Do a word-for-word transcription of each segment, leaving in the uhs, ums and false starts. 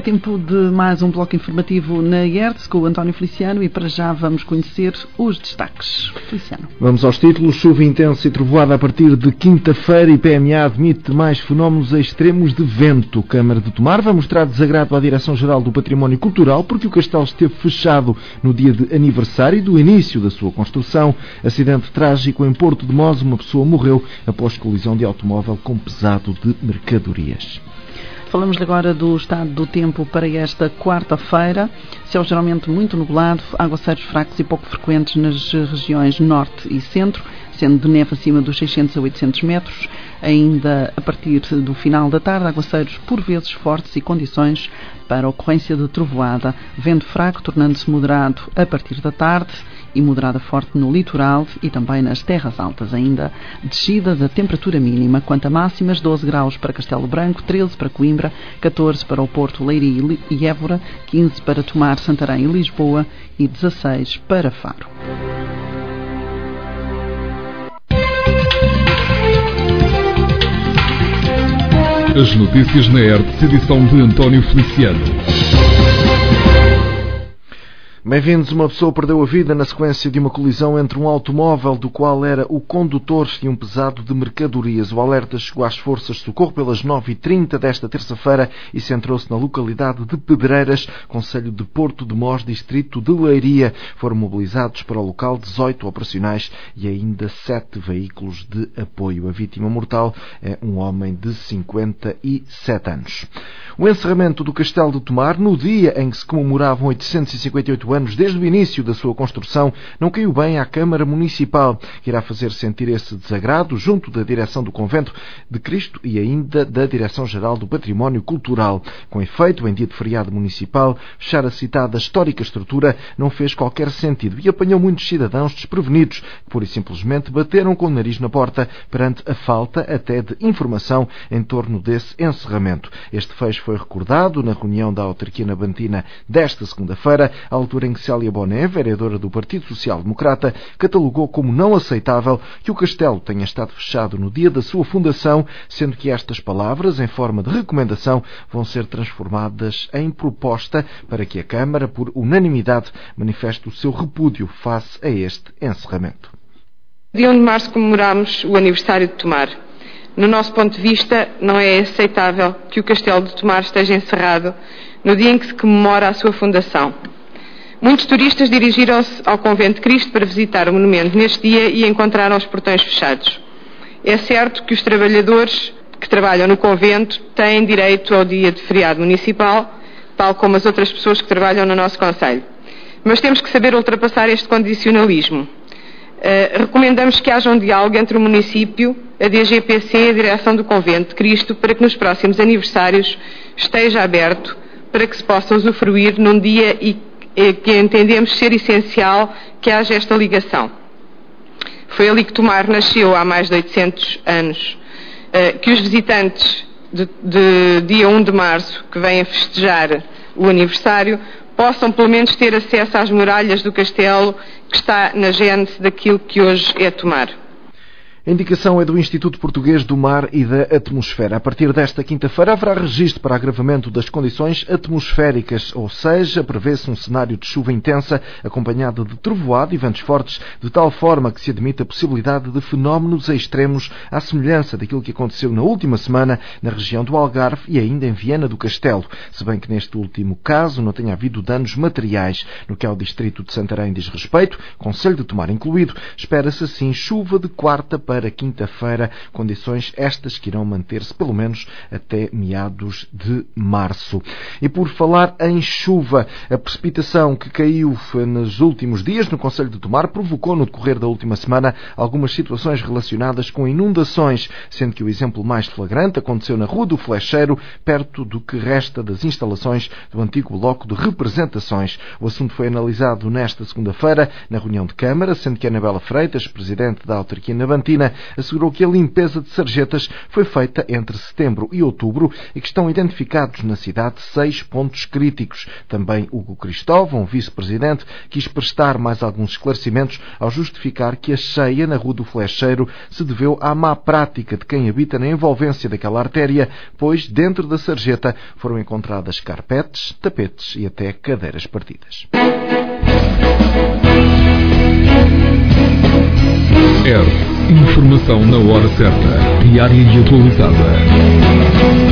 É tempo de mais um bloco informativo na I E R T S com o António Feliciano e para já vamos conhecer os destaques. Feliciano. Vamos aos títulos. Chuva intensa e trovoada a partir de quinta-feira e P M A admite mais fenómenos extremos de vento. Câmara de Tomar vai mostrar desagrado à Direção-Geral do Património Cultural porque o castelo esteve fechado no dia de aniversário do início da sua construção. Acidente trágico em Porto de Mós. Uma pessoa morreu após colisão de automóvel com pesado de mercadorias. Falamos agora do estado do tempo para esta quarta-feira. Céu geralmente muito nublado, aguaceiros fracos e pouco frequentes nas regiões norte e centro, sendo de neve acima dos seiscentos a oitocentos metros. Ainda a partir do final da tarde, aguaceiros por vezes fortes e condições para a ocorrência de trovoada. Vento fraco, tornando-se moderado a partir da tarde e moderada forte no litoral e também nas terras altas. Ainda descida da temperatura mínima. Quanto a máximas, doze graus para Castelo Branco, treze para Coimbra, catorze para o Porto, Leiria e Évora, quinze para Tomar, Santarém e Lisboa e dezasseis para Faro. As notícias na I E R T S, edição de António Feliciano. Bem-vindos. Uma pessoa perdeu a vida na sequência de uma colisão entre um automóvel do qual era o condutor e um pesado de mercadorias. O alerta chegou às forças de socorro pelas nove e trinta desta terça-feira e centrou-se na localidade de Pedreiras, concelho de Porto de Mós, distrito de Leiria. Foram mobilizados para o local dezoito operacionais e ainda sete veículos de apoio. A vítima mortal é um homem de cinquenta e sete anos. O encerramento do Castelo de Tomar, no dia em que se comemoravam oitocentos e cinquenta e oito anos desde o início da sua construção, não caiu bem à Câmara Municipal, que irá fazer sentir esse desagrado junto da direção do Convento de Cristo e ainda da Direção-Geral do Património Cultural. Com efeito, em dia de feriado municipal, fechar a citada histórica estrutura não fez qualquer sentido e apanhou muitos cidadãos desprevenidos, que pura e simplesmente bateram com o nariz na porta perante a falta até de informação em torno desse encerramento. Este fecho foi recordado na reunião da autarquia nabantina desta segunda-feira, à altura em que Célia Boné, vereadora do Partido Social Democrata, catalogou como não aceitável que o castelo tenha estado fechado no dia da sua fundação, sendo que estas palavras, em forma de recomendação, vão ser transformadas em proposta para que a Câmara, por unanimidade, manifeste o seu repúdio face a este encerramento. Dia um de março comemoramos o aniversário de Tomar. No nosso ponto de vista, não é aceitável que o Castelo de Tomar esteja encerrado no dia em que se comemora a sua fundação. Muitos turistas dirigiram-se ao Convento de Cristo para visitar o monumento neste dia e encontraram os portões fechados. É certo que os trabalhadores que trabalham no convento têm direito ao dia de feriado municipal, tal como as outras pessoas que trabalham no nosso concelho. Mas temos que saber ultrapassar este condicionalismo. Uh, recomendamos que haja um diálogo entre o município, a D G P C e a direção do Convento de Cristo para que nos próximos aniversários esteja aberto para que se possa usufruir num dia e, e que entendemos ser essencial que haja esta ligação. Foi ali que Tomar nasceu há mais de oitocentos anos. Uh, que os visitantes de, de dia um de março que venham festejar o aniversário possam pelo menos ter acesso às muralhas do castelo que está na gênese daquilo que hoje é Tomar. A indicação é do Instituto Português do Mar e da Atmosfera. A partir desta quinta-feira haverá registro para agravamento das condições atmosféricas, ou seja, prevê-se um cenário de chuva intensa acompanhado de trovoada e ventos fortes, de tal forma que se admite a possibilidade de fenómenos extremos à semelhança daquilo que aconteceu na última semana na região do Algarve e ainda em Viana do Castelo, se bem que neste último caso não tenha havido danos materiais. No que ao distrito de Santarém diz respeito, concelho de Tomar incluído, espera-se assim chuva de quarta para para quinta-feira, condições estas que irão manter-se pelo menos até meados de março. E por falar em chuva, a precipitação que caiu nos últimos dias no concelho de Tomar provocou no decorrer da última semana algumas situações relacionadas com inundações, sendo que o exemplo mais flagrante aconteceu na Rua do Flecheiro, perto do que resta das instalações do antigo bloco de representações. O assunto foi analisado nesta segunda-feira na reunião de Câmara, sendo que Anabela Freitas, presidente da autarquia nabantina, Cristina assegurou que a limpeza de sarjetas foi feita entre setembro e outubro e que estão identificados na cidade seis pontos críticos. Também Hugo Cristóvão, vice-presidente, quis prestar mais alguns esclarecimentos ao justificar que a cheia na Rua do Flecheiro se deveu à má prática de quem habita na envolvência daquela artéria, pois dentro da sarjeta foram encontradas carpetes, tapetes e até cadeiras partidas. R. Informação na hora certa, diária e atualizada.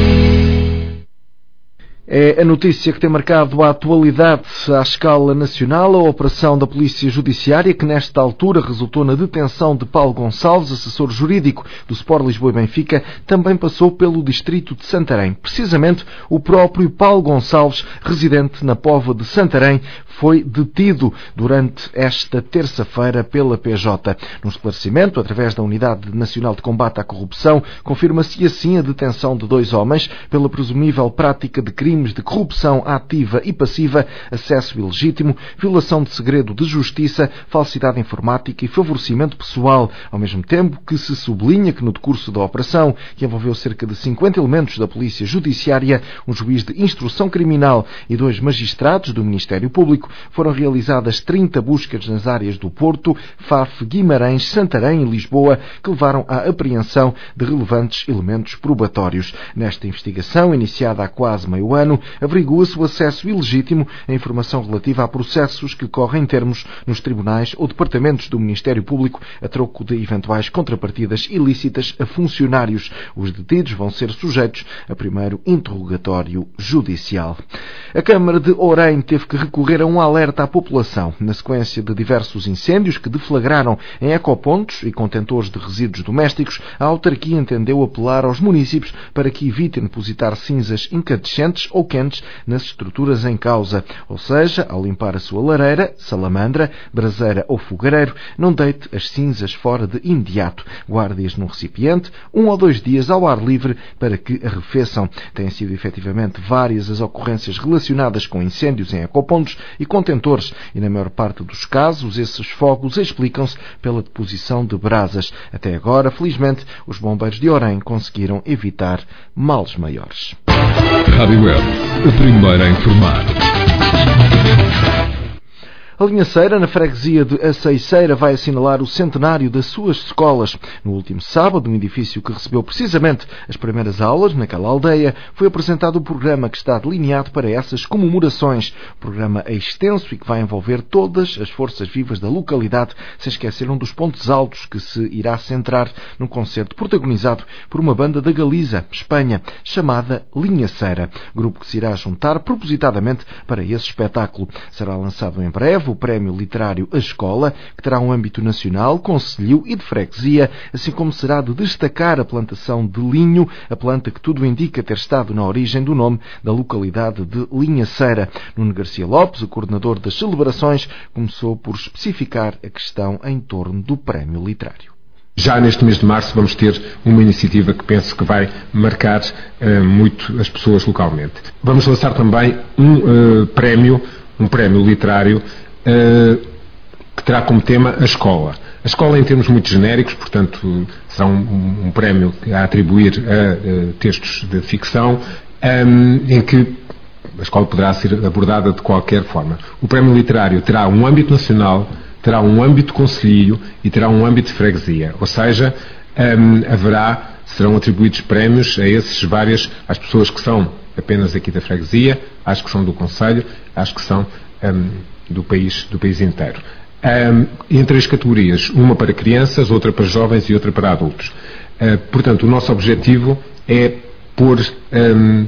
É a notícia que tem marcado a atualidade à escala nacional, a operação da Polícia Judiciária, que nesta altura resultou na detenção de Paulo Gonçalves, assessor jurídico do Sport Lisboa e Benfica, também passou pelo distrito de Santarém. Precisamente, o próprio Paulo Gonçalves, residente na Póvoa de Santarém, foi detido durante esta terça-feira pela P J. No esclarecimento, através da Unidade Nacional de Combate à Corrupção, confirma-se assim a detenção de dois homens pela presumível prática de crimes de corrupção ativa e passiva, acesso ilegítimo, violação de segredo de justiça, falsidade informática e favorecimento pessoal, ao mesmo tempo que se sublinha que no decurso da operação, que envolveu cerca de cinquenta elementos da Polícia Judiciária, um juiz de instrução criminal e dois magistrados do Ministério Público, foram realizadas trinta buscas nas áreas do Porto, Faf, Guimarães, Santarém e Lisboa, que levaram à apreensão de relevantes elementos probatórios. Nesta investigação, iniciada há quase meio ano, averigua-se o acesso ilegítimo à informação relativa a processos que correm termos nos tribunais ou departamentos do Ministério Público a troco de eventuais contrapartidas ilícitas a funcionários. Os detidos vão ser sujeitos a primeiro interrogatório judicial. A Câmara de Orem teve que recorrer a um alerta à população na sequência de diversos incêndios que deflagraram em ecopontos e contentores de resíduos domésticos. A autarquia entendeu apelar aos municípios para que evitem depositar cinzas incandescentes ou quentes nas estruturas em causa, ou seja, ao limpar a sua lareira, salamandra, braseira ou fogareiro, não deite as cinzas fora de imediato. Guarde-as num recipiente, um ou dois dias ao ar livre para que arrefeçam. Têm sido efetivamente várias as ocorrências relacionadas com incêndios em ecopontos e contentores e, na maior parte dos casos, esses fogos explicam-se pela deposição de brasas. Até agora, felizmente, os bombeiros de Orem conseguiram evitar males maiores. Rádio Web, a primeira a informar. A Linhaceira, na freguesia de Aceiceira, vai assinalar o centenário das suas escolas. No último sábado, no edifício que recebeu precisamente as primeiras aulas naquela aldeia, foi apresentado o programa que está delineado para essas comemorações. O programa é extenso e que vai envolver todas as forças vivas da localidade, sem esquecer um dos pontos altos que se irá centrar num concerto protagonizado por uma banda da Galiza, Espanha, chamada Linhaceira, grupo que se irá juntar propositadamente para esse espetáculo. Será lançado em breve o Prémio Literário A Escola, que terá um âmbito nacional, concelhio e de freguesia, assim como será de destacar a plantação de linho, a planta que tudo indica ter estado na origem do nome da localidade de Linhaceira. Nuno Garcia Lopes, o coordenador das celebrações, começou por especificar a questão em torno do Prémio Literário. Já neste mês de março vamos ter uma iniciativa que penso que vai marcar uh, muito as pessoas localmente. Vamos lançar também um uh, prémio, um prémio literário que terá como tema a escola. A escola em termos muito genéricos, portanto, será um, um prémio a atribuir a, a textos de ficção, um, em que a escola poderá ser abordada de qualquer forma. O prémio literário terá um âmbito nacional, terá um âmbito concelhio e terá um âmbito de freguesia. Ou seja, um, haverá, serão atribuídos prémios a esses várias, às pessoas que são apenas aqui da freguesia, às que são do concelho, às que são um, do país, do país inteiro. Um, em três categorias, uma para crianças, outra para jovens e outra para adultos. Uh, portanto, o nosso objetivo é pôr, um,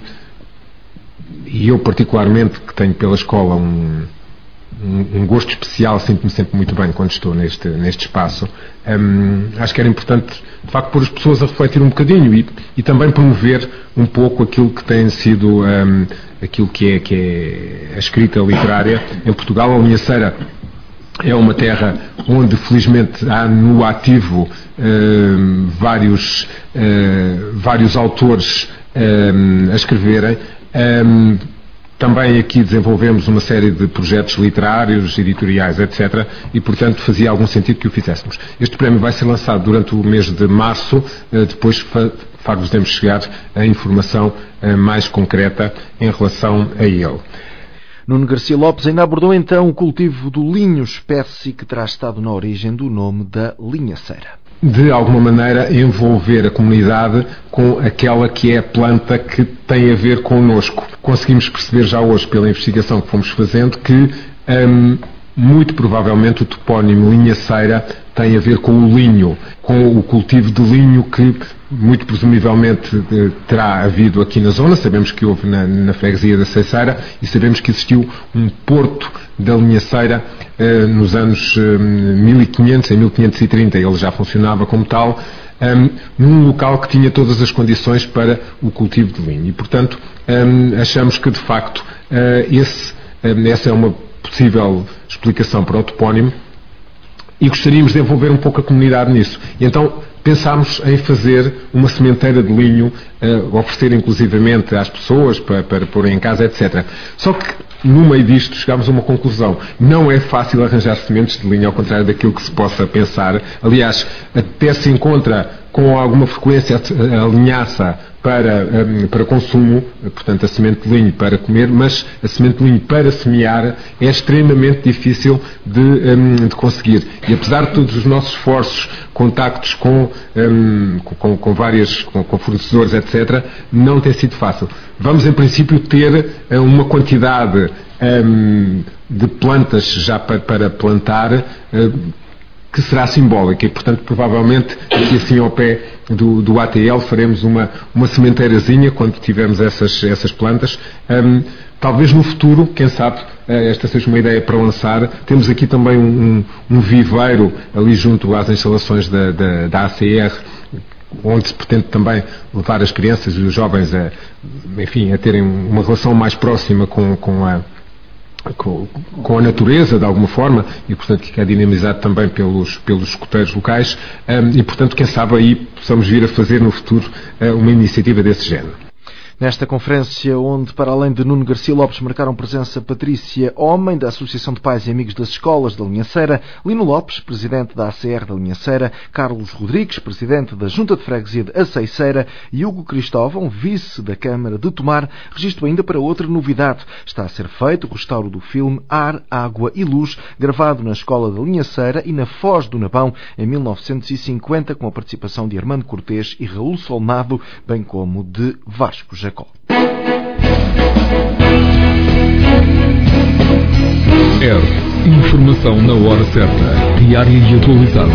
e eu particularmente, que tenho pela escola um, um, um gosto especial, sinto-me sempre muito bem quando estou neste, neste espaço, um, acho que era importante, de facto, pôr as pessoas a refletir um bocadinho e, e também promover um pouco aquilo que tem sido um, aquilo que é, que é a escrita literária em Portugal. A Linhaceira é uma terra onde, felizmente, há no ativo uh, vários, uh, vários autores uh, a escreverem. Um, Também aqui desenvolvemos uma série de projetos literários, editoriais, etcétera. E, portanto, fazia algum sentido que o fizéssemos. Este prémio vai ser lançado durante o mês de março, depois far-vos-demos chegar a informação mais concreta em relação a ele. Nuno Garcia Lopes ainda abordou então o cultivo do linho, espécie que terá estado na origem do nome da linhaceira. De alguma maneira envolver a comunidade com aquela que é a planta que tem a ver connosco. Conseguimos perceber já hoje, pela investigação que fomos fazendo, que hum, muito provavelmente o topónimo linhaceira tem a ver com o linho, com o cultivo de linho que muito presumivelmente terá havido aqui na zona. Sabemos que houve na, na freguesia da Ceiceira e sabemos que existiu um porto da linhaceira eh, nos anos eh, mil e quinhentos, em mil quinhentos e trinta ele já funcionava como tal, um, num local que tinha todas as condições para o cultivo de linho. E, portanto, um, achamos que, de facto, uh, esse, um, essa é uma possível explicação para o topónimo e gostaríamos de envolver um pouco a comunidade nisso. E então pensámos em fazer uma sementeira de linho, uh, oferecer inclusivamente às pessoas para, para pôr em casa, etcétera. Só que no meio disto chegámos a uma conclusão. Não é fácil arranjar sementes de linho, ao contrário daquilo que se possa pensar. Aliás, até se encontra com alguma frequência a linhaça para, um, para consumo, portanto a semente de linho para comer, mas a semente de linho para semear é extremamente difícil de, um, de conseguir. E apesar de todos os nossos esforços, contactos com, um, com, com várias, com, com fornecedores, etcétera, não tem sido fácil. Vamos, em princípio, ter uh, uma quantidade um, de plantas já para, para plantar, uh, que será simbólica e, portanto, provavelmente, aqui assim ao pé do, do A T L faremos uma, uma sementeirazinha quando tivermos essas, essas plantas. Um, talvez no futuro, quem sabe, esta seja uma ideia para lançar. Temos aqui também um, um viveiro ali junto às instalações da, da, da A C R, onde se pretende também levar as crianças e os jovens a, enfim, a terem uma relação mais próxima com, com a Com, com a natureza, de alguma forma, e, portanto, que é dinamizado também pelos, pelos escuteiros locais, um, e, portanto, quem sabe aí possamos vir a fazer no futuro uh, uma iniciativa desse género. Nesta conferência, onde, para além de Nuno Garcia Lopes, marcaram presença Patrícia Homem, da Associação de Pais e Amigos das Escolas da Linhaceira, Lino Lopes, presidente da A C R da Linhaceira, Carlos Rodrigues, presidente da Junta de Freguesia de Aceiceira, e Hugo Cristóvão, vice da Câmara de Tomar, registro ainda para outra novidade. Está a ser feito o restauro do filme Ar, Água e Luz, gravado na Escola da Linhaceira e na Foz do Nabão, em mil novecentos e cinquenta, com a participação de Armando Cortês e Raul Solnado, bem como de Vasco Jacó. R. Informação na hora certa, diária e atualizada.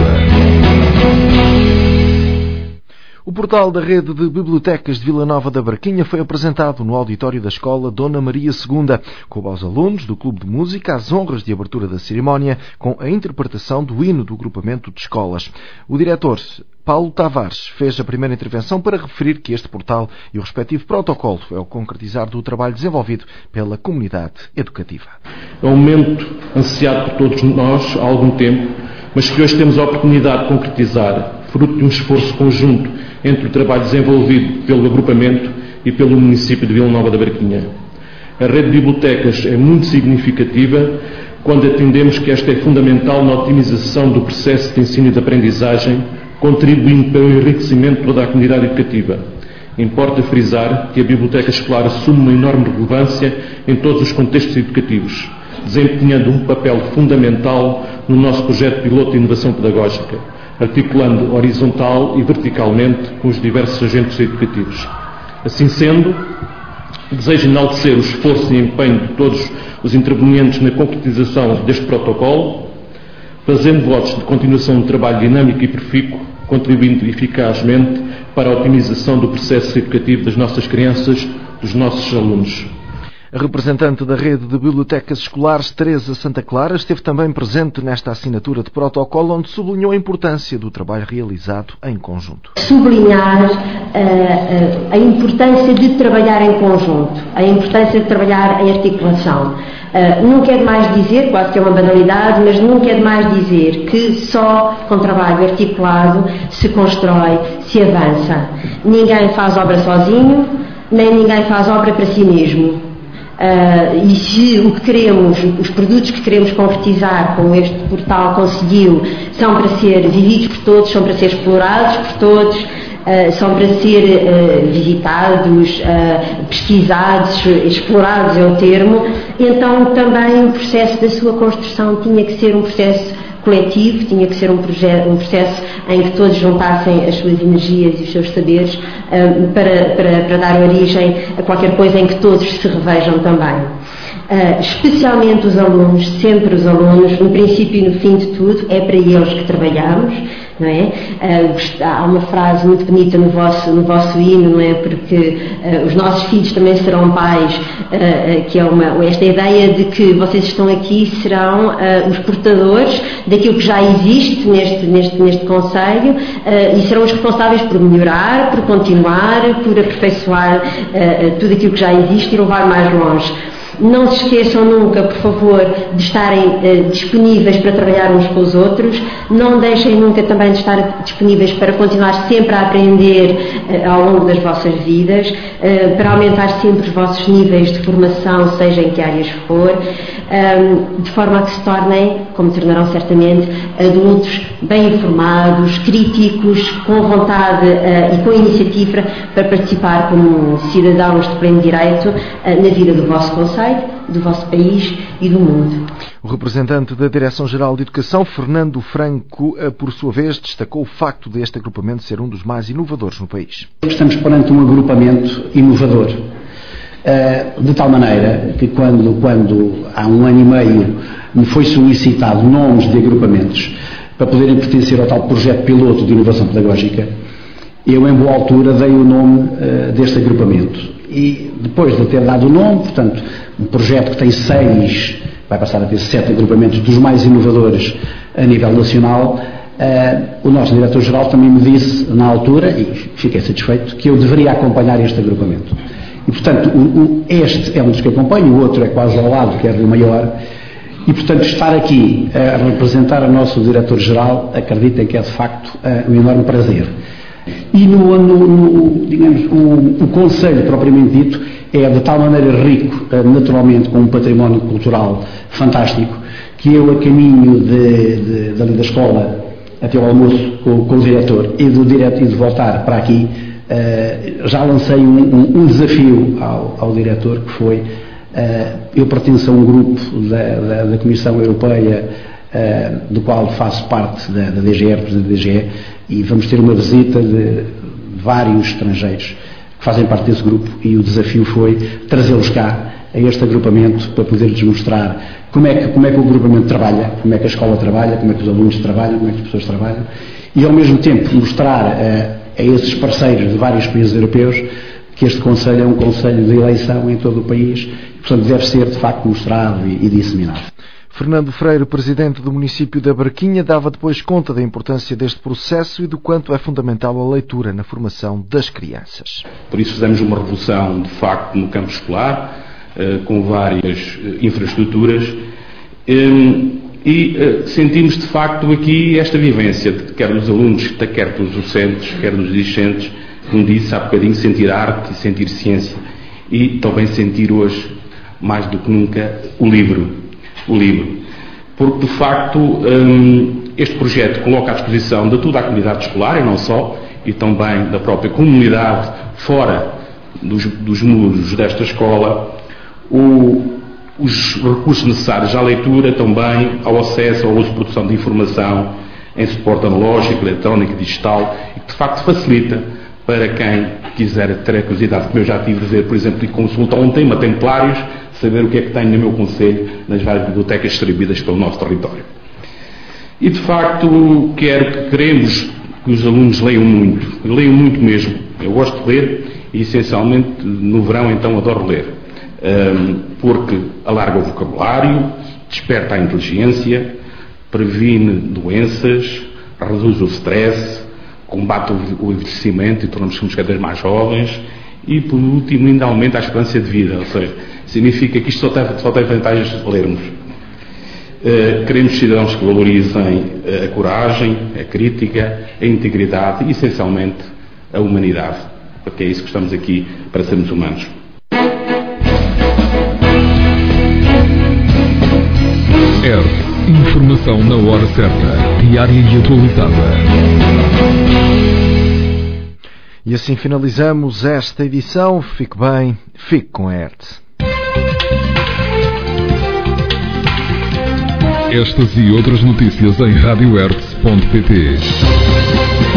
O portal da Rede de Bibliotecas de Vila Nova da Barquinha foi apresentado no auditório da Escola Dona Maria segunda, com aos alunos do Clube de Música as honras de abertura da cerimónia, com a interpretação do hino do agrupamento de escolas. O diretor Paulo Tavares fez a primeira intervenção para referir que este portal e o respectivo protocolo é o concretizar do trabalho desenvolvido pela comunidade educativa. É um momento ansiado por todos nós há algum tempo, mas que hoje temos a oportunidade de concretizar, fruto de um esforço conjunto entre o trabalho desenvolvido pelo agrupamento e pelo município de Vila Nova da Barquinha. A rede de bibliotecas é muito significativa quando atendemos que esta é fundamental na otimização do processo de ensino e de aprendizagem, contribuindo para o enriquecimento de toda a comunidade educativa. Importa frisar que a biblioteca escolar assume uma enorme relevância em todos os contextos educativos, desempenhando um papel fundamental no nosso projeto piloto de inovação pedagógica, articulando horizontal e verticalmente com os diversos agentes educativos. Assim sendo, desejo enaltecer o esforço e empenho de todos os intervenientes na concretização deste protocolo, fazendo votos de continuação do trabalho dinâmico e profícuo, contribuindo eficazmente para a otimização do processo educativo das nossas crianças, dos nossos alunos. A representante da Rede de Bibliotecas Escolares, Teresa Santa Clara, esteve também presente nesta assinatura de protocolo, onde sublinhou a importância do trabalho realizado em conjunto. Sublinhar uh, a importância de trabalhar em conjunto, a importância de trabalhar em articulação. Uh, nunca é demais dizer, quase que é uma banalidade, mas nunca é demais dizer que só com trabalho articulado se constrói, se avança. Ninguém faz obra sozinho, nem ninguém faz obra para si mesmo. Uh, e se o que queremos, os produtos que queremos concretizar com este portal conseguiu, são para ser vividos por todos, são para ser explorados por todos, uh, são para ser uh, visitados, uh, pesquisados, explorados é o termo, então também o processo da sua construção tinha que ser um processo coletivo, tinha que ser um, projeto, um processo em que todos juntassem as suas energias e os seus saberes um, para, para, para dar origem a qualquer coisa em que todos se revejam também. Uh, especialmente os alunos, sempre os alunos, no princípio e no fim de tudo, é para eles que trabalhamos, não é? Uh, há uma frase muito bonita no vosso, no vosso hino, não é? Porque uh, os nossos filhos também serão pais, uh, que é uma, esta ideia de que vocês estão aqui serão uh, os portadores daquilo que já existe neste, neste, neste concelho uh, e serão os responsáveis por melhorar, por continuar, por aperfeiçoar uh, tudo aquilo que já existe e levar mais longe. Não se esqueçam nunca, por favor, de estarem uh, disponíveis para trabalhar uns com os outros. Não deixem nunca também de estar disponíveis para continuar sempre a aprender uh, ao longo das vossas vidas, uh, para aumentar sempre os vossos níveis de formação, seja em que áreas for, um, de forma a que se tornem, como tornarão certamente, adultos bem informados, críticos, com vontade uh, e com iniciativa para participar como cidadãos de pleno direito uh, na vida do vosso concelho, do vosso país e do mundo. O representante da Direção-Geral de Educação, Fernando Franco, por sua vez, destacou o facto deste agrupamento ser um dos mais inovadores no país. Estamos perante um agrupamento inovador, de tal maneira que quando, quando há um ano e meio me foi solicitado nomes de agrupamentos para poderem pertencer ao tal projeto piloto de inovação pedagógica, eu, em boa altura, dei o nome uh, deste agrupamento. E depois de ter dado o nome, portanto, um projeto que tem seis, vai passar a ter sete agrupamentos dos mais inovadores a nível nacional, uh, o nosso diretor-geral também me disse, na altura, e fiquei satisfeito, que eu deveria acompanhar este agrupamento. E, portanto, o, o, este é um dos que acompanho, o outro é quase ao lado, que é Rio Maior, e, portanto, estar aqui a representar o nosso diretor-geral, acreditem que é, de facto, uh, um enorme prazer. E no, no, no, digamos, o, o Conselho propriamente dito é de tal maneira rico, naturalmente, com um património cultural fantástico, que eu, a caminho de, de, dali da escola até ao almoço com, com o diretor e do direto e de voltar para aqui, uh, já lancei um, um, um desafio ao, ao diretor, que foi, uh, eu pertenço a um grupo da, da, da Comissão Europeia, uh, do qual faço parte da, da D G R, presidente da D G E, e vamos ter uma visita de vários estrangeiros que fazem parte desse grupo, e o desafio foi trazê-los cá a este agrupamento para poder-lhes mostrar como é, que, como é que o agrupamento trabalha, como é que a escola trabalha, como é que os alunos trabalham, como é que as pessoas trabalham, e ao mesmo tempo mostrar a, a esses parceiros de vários países europeus que este Conselho é um Conselho de eleição em todo o país, e, portanto, deve ser de facto mostrado e, e disseminado. Fernando Freire, presidente do município da Barquinha, dava depois conta da importância deste processo e do quanto é fundamental a leitura na formação das crianças. Por isso fizemos uma revolução, de facto, no campo escolar, com várias infraestruturas, e sentimos, de facto, aqui esta vivência, quer dos alunos, quer dos docentes, quer dos dirigentes, como disse há bocadinho, sentir arte e sentir ciência, e também sentir hoje, mais do que nunca, o livro. o livro, porque de facto um, este projeto coloca à disposição de toda a comunidade escolar, e não só, e também da própria comunidade fora dos, dos muros desta escola, o, os recursos necessários à leitura, também ao acesso, ao uso de produção de informação em suporte analógico, eletrónico e digital, e que de facto facilita para quem quiser ter a curiosidade, como eu já tive de ver, por exemplo, e consulta um tema Templários, saber o que é que tenho no meu concelho, nas várias bibliotecas distribuídas pelo nosso território. E, de facto, quero que queremos que os alunos leiam muito, leiam muito mesmo. Eu gosto de ler e, essencialmente, no verão, então, adoro ler, porque alarga o vocabulário, desperta a inteligência, previne doenças, reduz o stress, combate o envelhecimento e tornamos-nos cada vez mais jovens, e, por último, ainda aumenta a esperança de vida, ou seja, significa que isto só tem, só tem vantagens de lermos. Uh, queremos cidadãos que valorizem a coragem, a crítica, a integridade e, essencialmente, a humanidade, porque é isso que estamos aqui para sermos humanos. ERTE. Informação na hora certa, diária e atualizada. E assim finalizamos esta edição. Fique bem, fique com a ERTE. Estas e outras notícias em rádio ertes ponto pt.